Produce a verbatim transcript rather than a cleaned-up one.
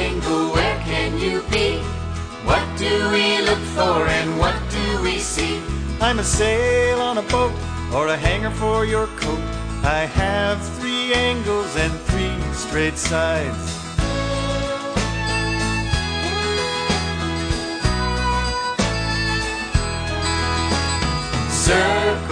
angle, where can you be? What do we look for and what do we see? I'm a sail on a boat or a hanger for your coat. I have three angles and three straight sides.